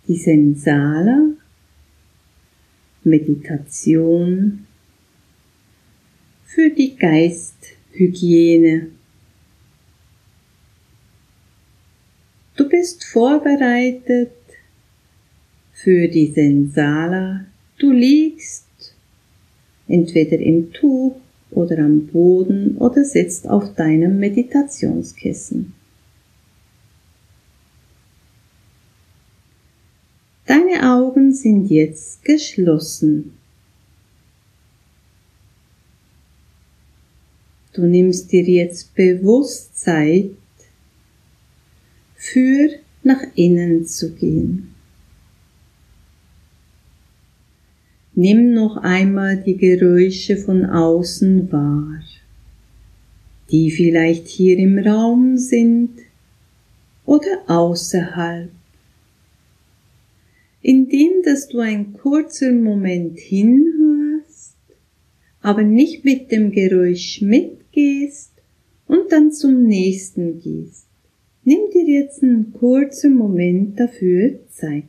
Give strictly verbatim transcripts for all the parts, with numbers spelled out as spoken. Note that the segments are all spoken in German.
die Sensala Meditation für die Geisthygiene. Du bist vorbereitet für die Sensala. Du liegst entweder im Tuch oder am Boden oder sitzt auf deinem Meditationskissen. Deine Augen sind jetzt geschlossen. Du nimmst dir jetzt bewusst Zeit, für nach innen zu gehen. Nimm noch einmal die Geräusche von außen wahr, die vielleicht hier im Raum sind oder außerhalb. Indem dass du einen kurzen Moment hinhörst, aber nicht mit dem Geräusch mitgehst und dann zum nächsten gehst. Nimm dir jetzt einen kurzen Moment dafür Zeit.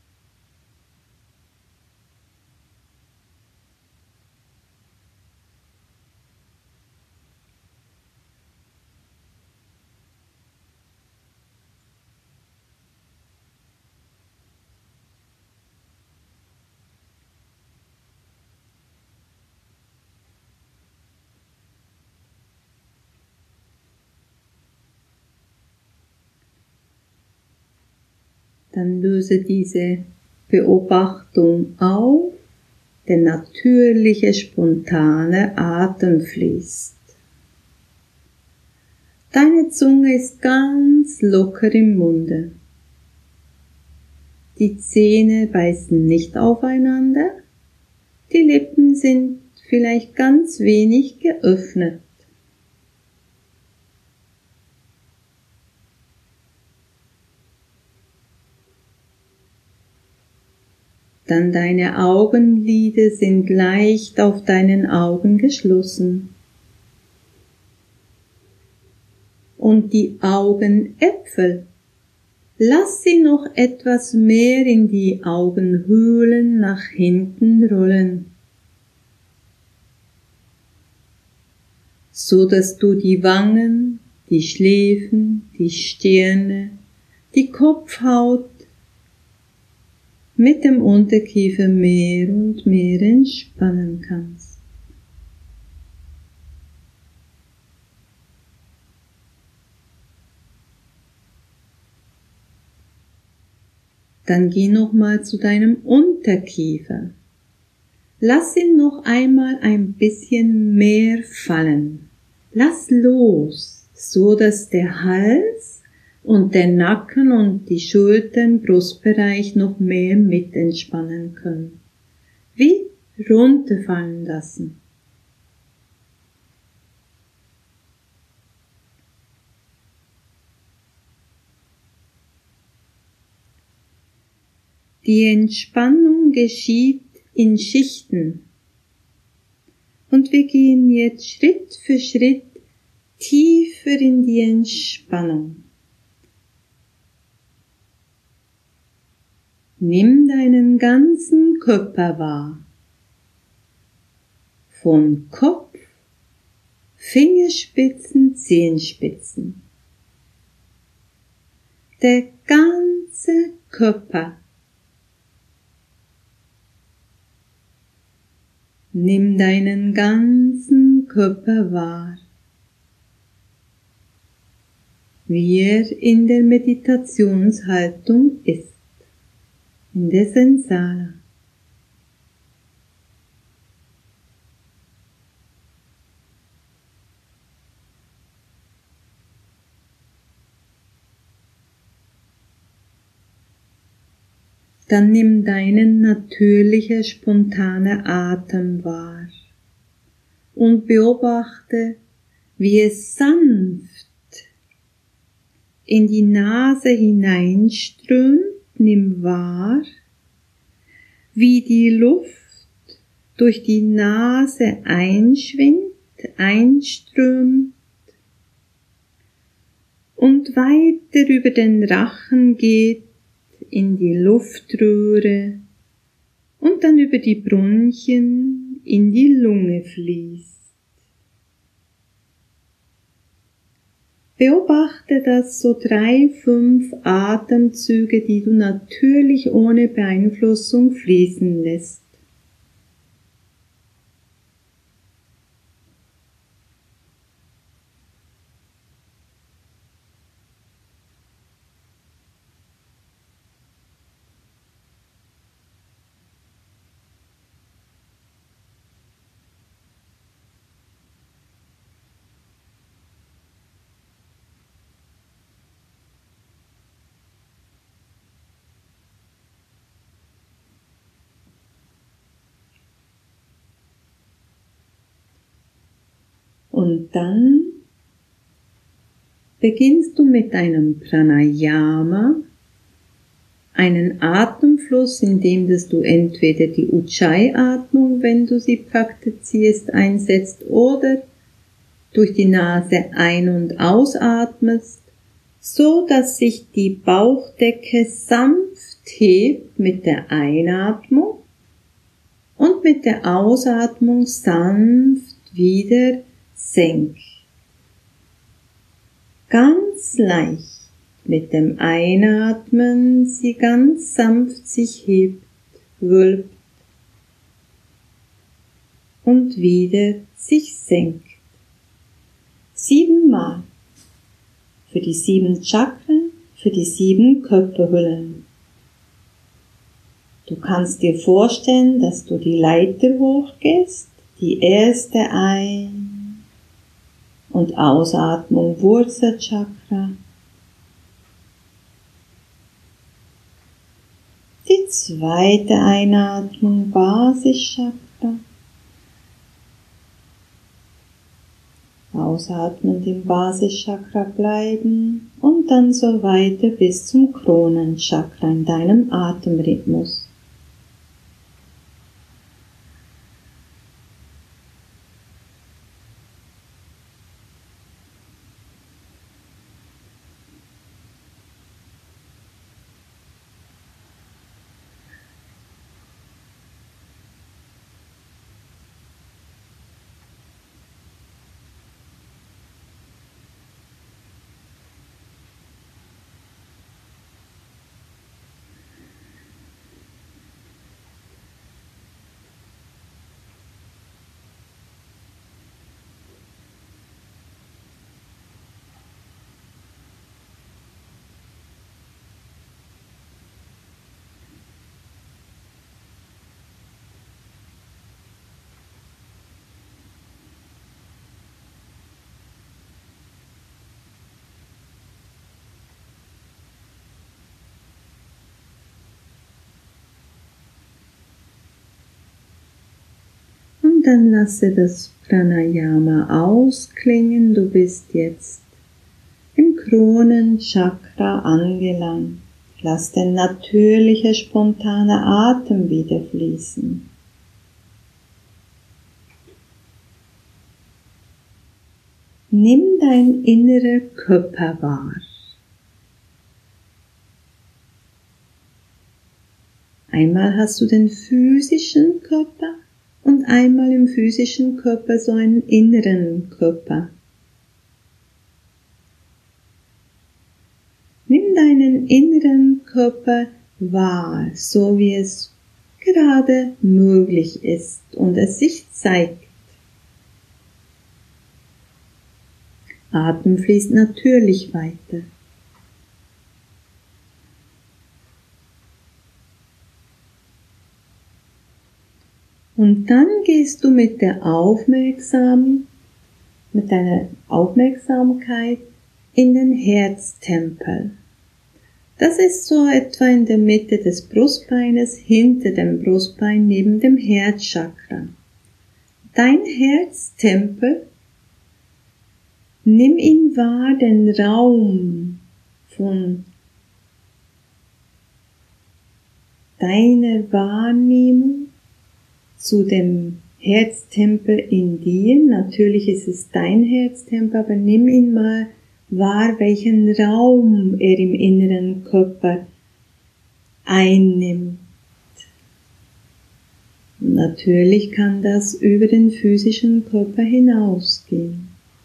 Dann löse diese Beobachtung auf, der natürliche, spontane Atem fließt. Deine Zunge ist ganz locker im Munde. Die Zähne beißen nicht aufeinander, die Lippen sind vielleicht ganz wenig geöffnet. Dann deine Augenlider sind leicht auf deinen Augen geschlossen. Und die Augenäpfel, lass sie noch etwas mehr in die Augenhöhlen nach hinten rollen, so dass du die Wangen, die Schläfen, die Stirne, die Kopfhaut mit dem Unterkiefer mehr und mehr entspannen kannst. Dann geh nochmal zu deinem Unterkiefer. Lass ihn noch einmal ein bisschen mehr fallen. Lass los, so dass der Hals und der Nacken und die Schultern, Brustbereich noch mehr mit entspannen können. Wie runterfallen lassen. Die Entspannung geschieht in Schichten. Und wir gehen jetzt Schritt für Schritt tiefer in die Entspannung. Nimm deinen ganzen Körper wahr. Von Kopf, Fingerspitzen, Zehenspitzen. Der ganze Körper. Nimm deinen ganzen Körper wahr, wie er in der Meditationshaltung ist, in der Sensala. Dann nimm deinen natürlichen, spontanen Atem wahr und beobachte, wie es sanft in die Nase hineinströmt. Nimm wahr, wie die Luft durch die Nase einschwingt, einströmt und weiter über den Rachen geht in die Luftröhre und dann über die Bronchien in die Lunge fließt. Beobachte das so drei, fünf Atemzüge, die du natürlich ohne Beeinflussung fließen lässt. Und dann beginnst du mit einem Pranayama, einen Atemfluss, in dem dass du entweder die Ujjayi-Atmung, wenn du sie praktizierst, einsetzt oder durch die Nase ein- und ausatmest, so dass sich die Bauchdecke sanft hebt mit der Einatmung und mit der Ausatmung sanft wieder senkt. Ganz leicht mit dem Einatmen sie ganz sanft sich hebt, wölbt und wieder sich senkt. Siebenmal. Für die sieben Chakren, für die sieben Körperhüllen. Du kannst dir vorstellen, dass du die Leiter hochgehst, die erste Ein- und Ausatmung Wurzelchakra, die zweite Einatmung Basischakra, ausatmend im Basischakra bleiben und dann so weiter bis zum Kronenchakra in deinem Atemrhythmus. Und dann lasse das Pranayama ausklingen. Du bist jetzt im Kronenchakra angelangt. Lass den natürlichen, spontanen Atem wieder fließen. Nimm dein innerer Körper wahr. Einmal hast du den physischen Körper und einmal im physischen Körper so einen inneren Körper. Nimm deinen inneren Körper wahr, so wie es gerade möglich ist und es sich zeigt. Atem fließt natürlich weiter. Und dann gehst du mit der Aufmerksam, mit deiner Aufmerksamkeit in den Herztempel. Das ist so etwa in der Mitte des Brustbeines, hinter dem Brustbein, neben dem Herzchakra. Dein Herztempel, nimm ihn wahr, den Raum von deiner Wahrnehmung zu dem Herztempel in dir. Natürlich ist es dein Herztempel, aber nimm ihn mal wahr, welchen Raum er im inneren Körper einnimmt. Und natürlich kann das über den physischen Körper hinausgehen.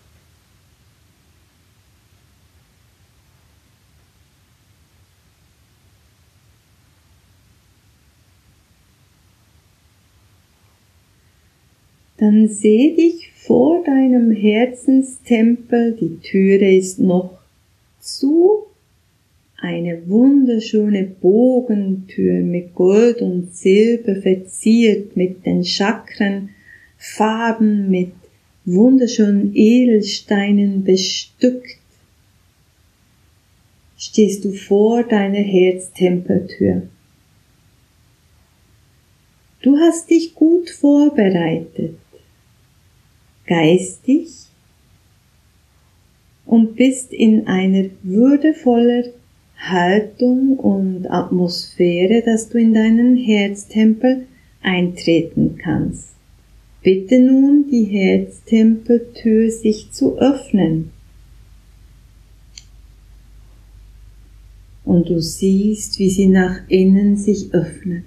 Dann seh dich vor deinem Herzenstempel, die Türe ist noch zu, eine wunderschöne Bogentür mit Gold und Silber verziert, mit den Chakren, Farben, mit wunderschönen Edelsteinen bestückt. Stehst du vor deiner Herztempeltür. Du hast dich gut vorbereitet, geistig, und bist in einer würdevoller Haltung und Atmosphäre, dass du in deinen Herztempel eintreten kannst. Bitte nun die Herztempeltür sich zu öffnen. Und du siehst, wie sie nach innen sich öffnet.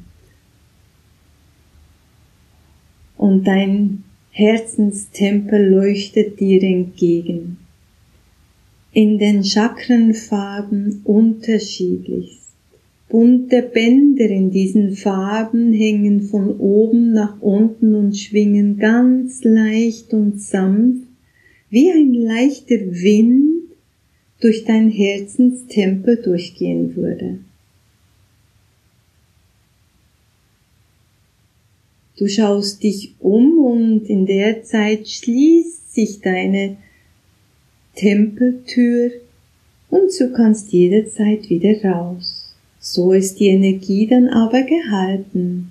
Und dein Herzenstempel leuchtet dir entgegen. In den Chakrenfarben unterschiedlichst. Bunte Bänder in diesen Farben hängen von oben nach unten und schwingen ganz leicht und sanft, wie ein leichter Wind durch dein Herzenstempel durchgehen würde. Du schaust dich um und in der Zeit schließt sich deine Tempeltür und du kannst jederzeit wieder raus. So ist die Energie dann aber gehalten.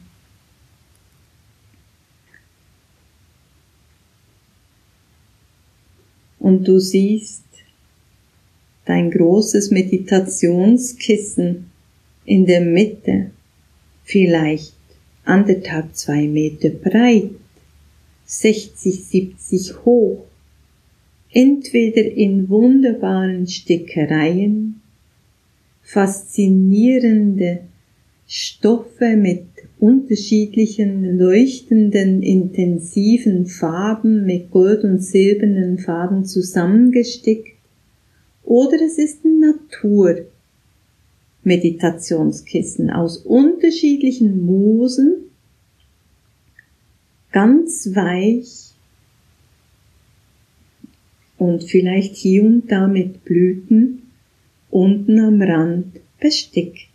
Und du siehst dein großes Meditationskissen in der Mitte, vielleicht anderthalb, zwei Meter breit, sechzig, siebzig hoch, entweder in wunderbaren Stickereien, faszinierende Stoffe mit unterschiedlichen leuchtenden, intensiven Farben mit gold- und silbernen Farben zusammengestickt, oder es ist ein Natur-Meditationskissen aus unterschiedlichen Moosen, ganz weich, und vielleicht hier und da mit Blüten unten am Rand bestickt.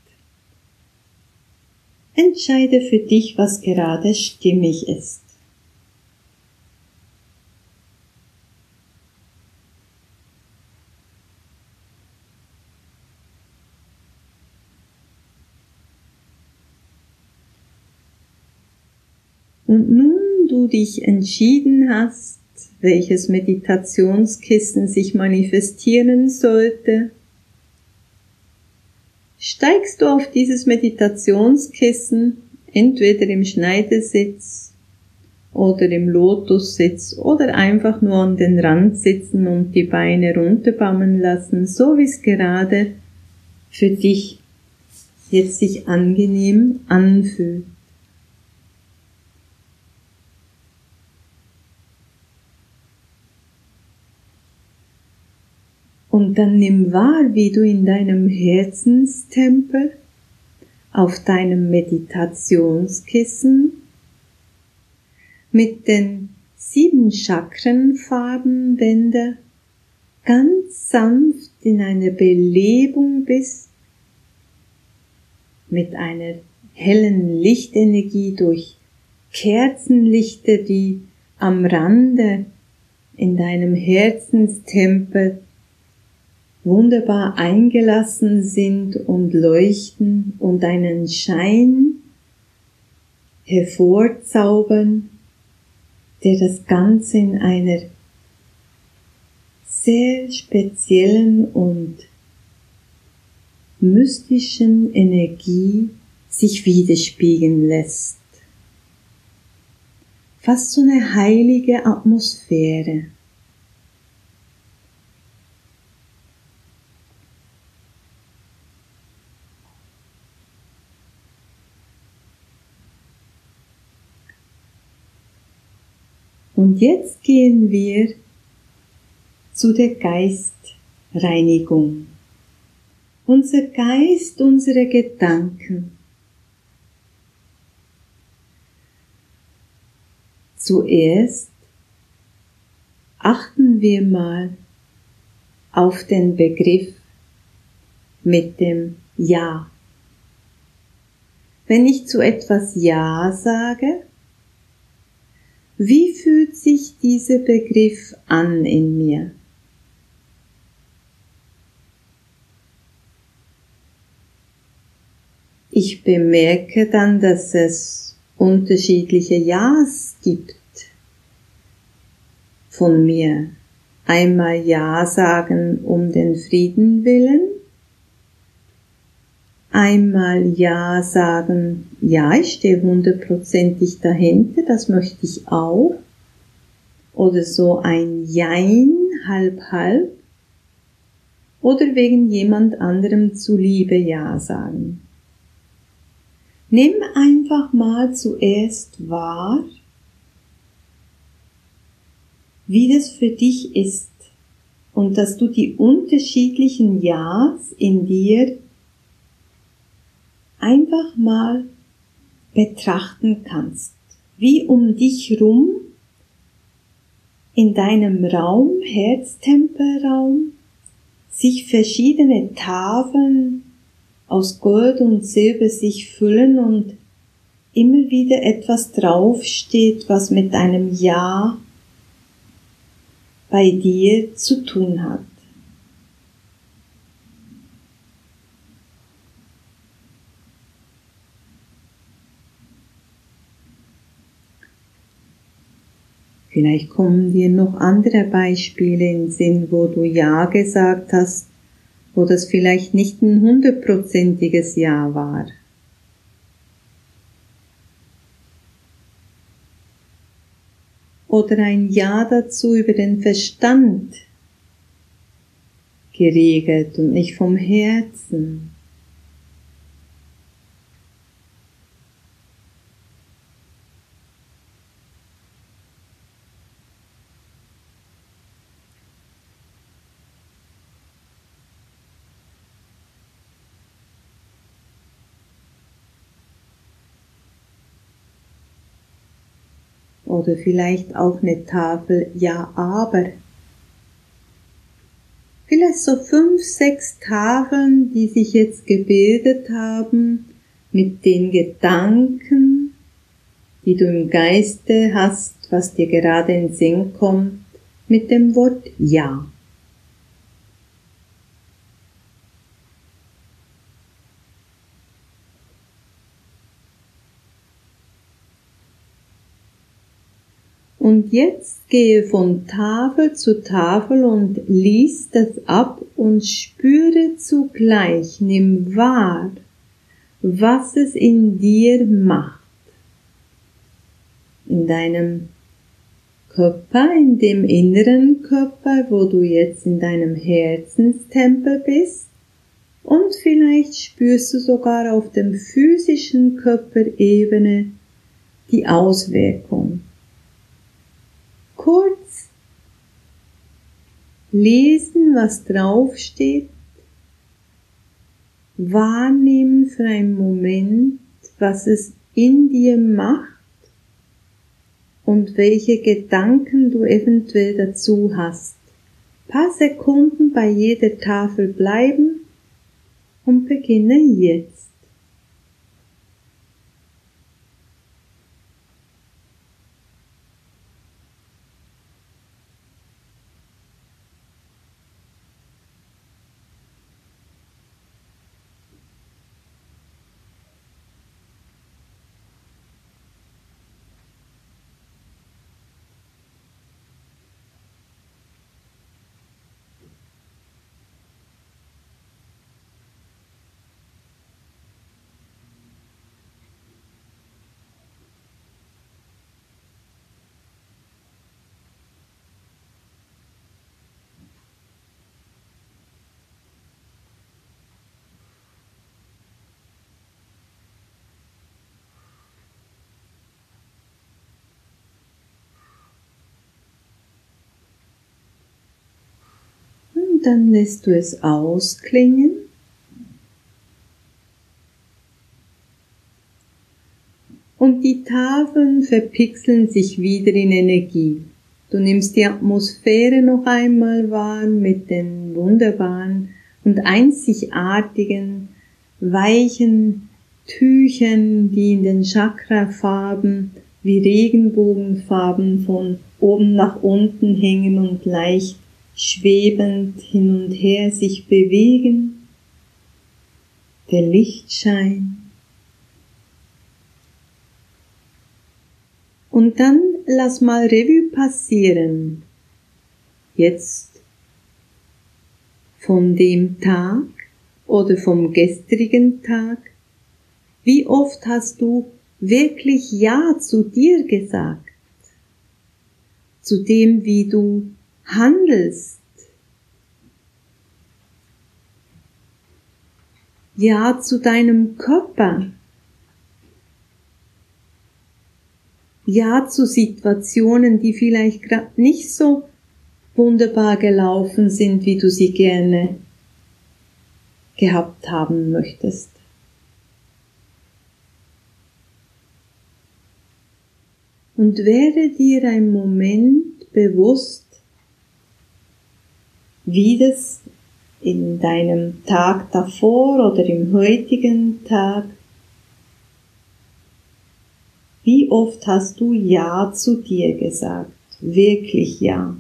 Entscheide für dich, was gerade stimmig ist. Und nun du dich entschieden hast, welches Meditationskissen sich manifestieren sollte, steigst du auf dieses Meditationskissen, entweder im Schneidersitz oder im Lotussitz oder einfach nur an den Rand sitzen und die Beine runterbammen lassen, so wie es gerade für dich jetzt sich angenehm anfühlt. Und dann nimm wahr, wie du in deinem Herzenstempel auf deinem Meditationskissen mit den sieben Chakrenfarbenbänder ganz sanft in einer Belebung bist, mit einer hellen Lichtenergie durch Kerzenlichter, die am Rande in deinem Herzenstempel wunderbar eingelassen sind und leuchten und einen Schein hervorzaubern, der das Ganze in einer sehr speziellen und mystischen Energie sich widerspiegeln lässt. Fast so eine heilige Atmosphäre. Und jetzt gehen wir zu der Geistreinigung. Unser Geist, unsere Gedanken. Zuerst achten wir mal auf den Begriff mit dem Ja. Wenn ich zu etwas Ja sage, wie fühlt sich dieser Begriff an in mir? Ich bemerke dann, dass es unterschiedliche Ja's gibt von mir. Einmal Ja sagen um den Frieden willen, einmal Ja sagen, ja, ich stehe hundertprozentig dahinter, das möchte ich auch, oder so ein Jein, halb halb, oder wegen jemand anderem zuliebe Ja sagen. Nimm einfach mal zuerst wahr, wie das für dich ist und dass du die unterschiedlichen Ja's in dir einfach mal betrachten kannst, wie um dich rum in deinem Raum, Herztempelraum, sich verschiedene Tafeln aus Gold und Silber sich füllen und immer wieder etwas draufsteht, was mit einem Ja bei dir zu tun hat. Vielleicht kommen dir noch andere Beispiele in den Sinn, wo du Ja gesagt hast, wo das vielleicht nicht ein hundertprozentiges Ja war. Oder ein Ja dazu über den Verstand geregelt und nicht vom Herzen. Oder vielleicht auch eine Tafel Ja, aber. Vielleicht so fünf, sechs Tafeln, die sich jetzt gebildet haben mit den Gedanken, die du im Geiste hast, was dir gerade in den Sinn kommt, mit dem Wort Ja. Und jetzt gehe von Tafel zu Tafel und lies das ab und spüre zugleich, nimm wahr, was es in dir macht. In deinem Körper, in dem inneren Körper, wo du jetzt in deinem Herzenstempel bist. Und vielleicht spürst du sogar auf dem physischen Körperebene die Auswirkung. Kurz lesen, was draufsteht, wahrnehmen für einen Moment, was es in dir macht und welche Gedanken du eventuell dazu hast. Ein paar Sekunden bei jeder Tafel bleiben und beginne jetzt. Und dann lässt du es ausklingen. Und die Tafeln verpixeln sich wieder in Energie. Du nimmst die Atmosphäre noch einmal wahr mit den wunderbaren und einzigartigen, weichen Tüchern, die in den Chakrafarben wie Regenbogenfarben von oben nach unten hängen und leicht schwebend hin und her sich bewegen. Der Lichtschein. Und dann lass mal Revue passieren. Jetzt von dem Tag oder vom gestrigen Tag. Wie oft hast du wirklich Ja zu dir gesagt? Zu dem, wie du handelst? Ja zu deinem Körper? Ja zu Situationen, die vielleicht gerade nicht so wunderbar gelaufen sind, wie du sie gerne gehabt haben möchtest. Und werde dir ein Moment bewusst, wie das in deinem Tag davor oder im heutigen Tag, wie oft hast du Ja zu dir gesagt? Wirklich Ja.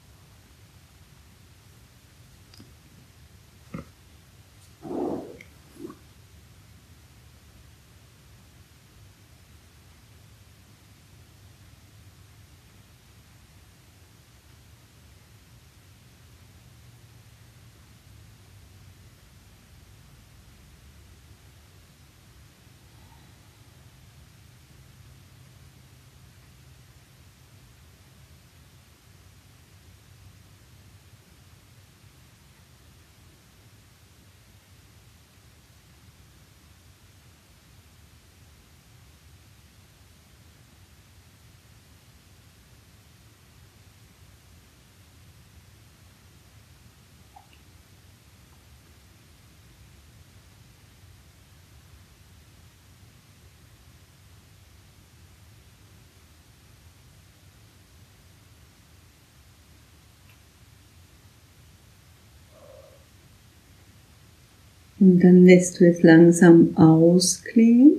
Und dann lässt du es langsam ausklingen.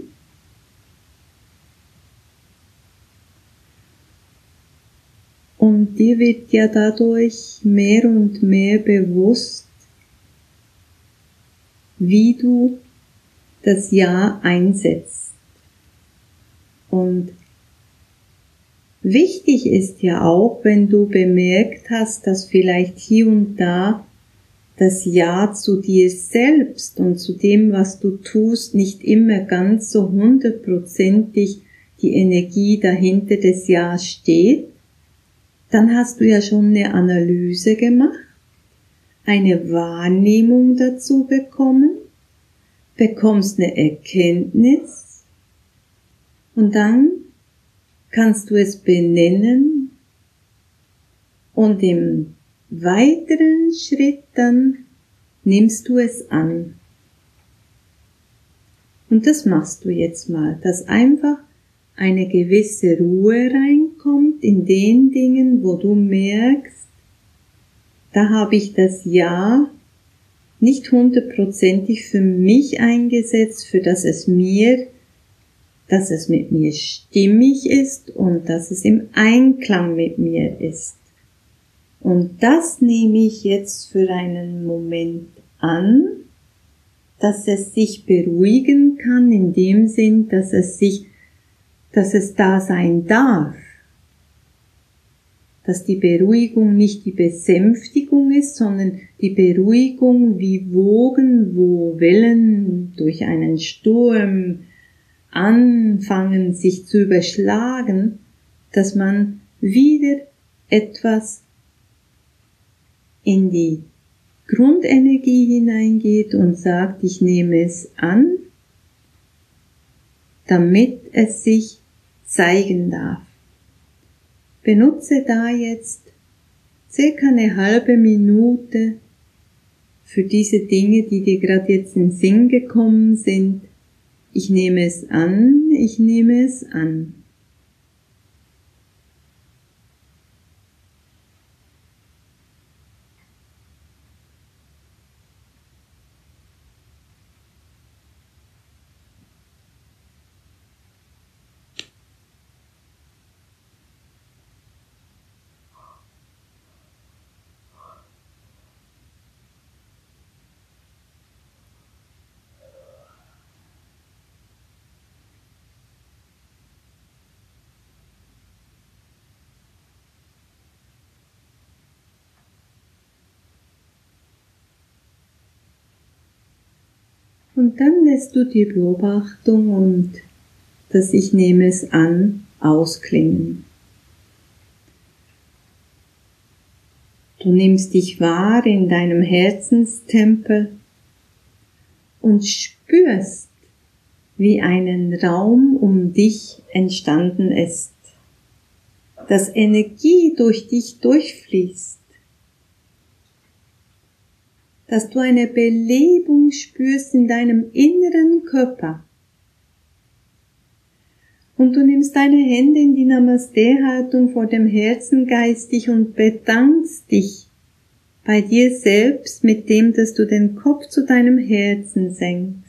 Und dir wird ja dadurch mehr und mehr bewusst, wie du das Ja einsetzt. Und wichtig ist ja auch, wenn du bemerkt hast, dass vielleicht hier und da das Ja zu dir selbst und zu dem, was du tust, nicht immer ganz so hundertprozentig die Energie dahinter des Ja steht, dann hast du ja schon eine Analyse gemacht, eine Wahrnehmung dazu bekommen, bekommst eine Erkenntnis und dann kannst du es benennen und im weiteren Schritt dann nimmst du es an. Und das machst du jetzt mal, dass einfach eine gewisse Ruhe reinkommt in den Dingen, wo du merkst, da habe ich das Ja nicht hundertprozentig für mich eingesetzt, für dass es mir, dass es mit mir stimmig ist und dass es im Einklang mit mir ist. Und das nehme ich jetzt für einen Moment an, dass es sich beruhigen kann, in dem Sinn, dass es sich, dass es da sein darf. Dass die Beruhigung nicht die Besänftigung ist, sondern die Beruhigung wie Wogen, wo Wellen durch einen Sturm anfangen sich zu überschlagen, dass man wieder etwas in die Grundenergie hineingeht und sagt, ich nehme es an, damit es sich zeigen darf. Benutze da jetzt circa eine halbe Minute für diese Dinge, die dir gerade jetzt in den Sinn gekommen sind. Ich nehme es an, ich nehme es an. Und dann lässt du die Beobachtung und das Ich nehme es an ausklingen. Du nimmst dich wahr in deinem Herzenstempel und spürst, wie ein Raum um dich entstanden ist, dass Energie durch dich durchfließt, dass du eine Belebung spürst in deinem inneren Körper. Und du nimmst deine Hände in die Namaste-Haltung vor dem Herzen geistig und bedankst dich bei dir selbst mit dem, dass du den Kopf zu deinem Herzen senkst.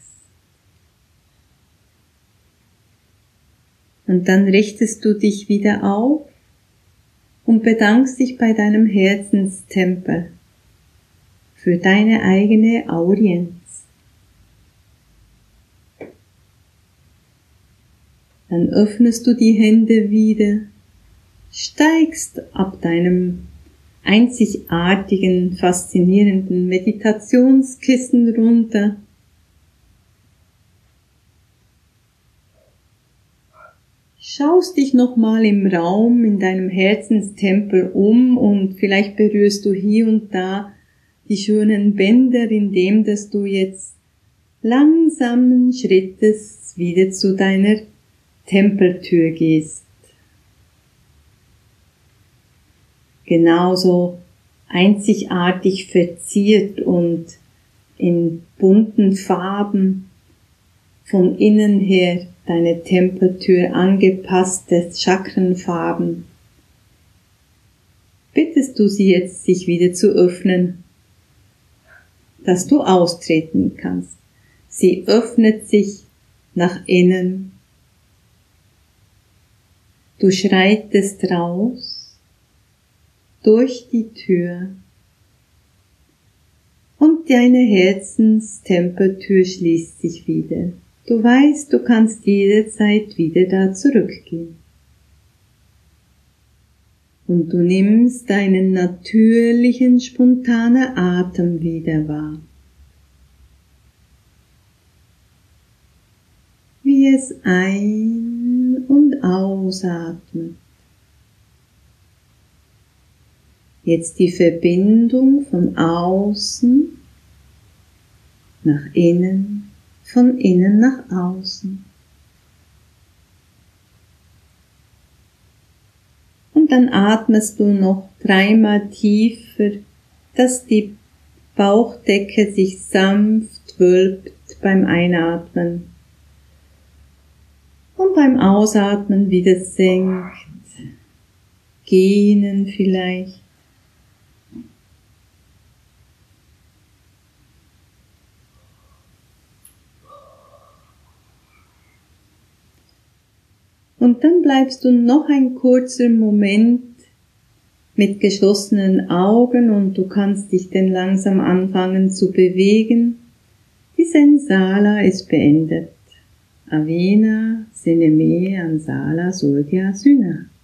Und dann richtest du dich wieder auf und bedankst dich bei deinem Herzenstempel für deine eigene Audienz. Dann öffnest du die Hände wieder, steigst ab deinem einzigartigen, faszinierenden Meditationskissen runter. Schaust dich nochmal im Raum, in deinem Herzenstempel um und vielleicht berührst du hier und da die schönen Bänder, indem dass du jetzt langsamen Schrittes wieder zu deiner Tempeltür gehst. Genauso einzigartig verziert und in bunten Farben von innen her deine Tempeltür angepasste Chakrenfarben. Bittest du sie jetzt, sich wieder zu öffnen, dass du austreten kannst. Sie öffnet sich nach innen. Du schreitest raus, durch die Tür und deine Herzenstempeltür schließt sich wieder. Du weißt, du kannst jederzeit wieder da zurückgehen. Und du nimmst deinen natürlichen, spontanen Atem wieder wahr. Wie es ein- und ausatmet. Jetzt die Verbindung von außen nach innen, von innen nach außen. Und dann atmest du noch dreimal tiefer, dass die Bauchdecke sich sanft wölbt beim Einatmen und beim Ausatmen wieder senkt, gähnen vielleicht. Und dann bleibst du noch ein kurzer Moment mit geschlossenen Augen und du kannst dich dann langsam anfangen zu bewegen. Die Sensala ist beendet. Avena Sineme Ansala Surya Syna.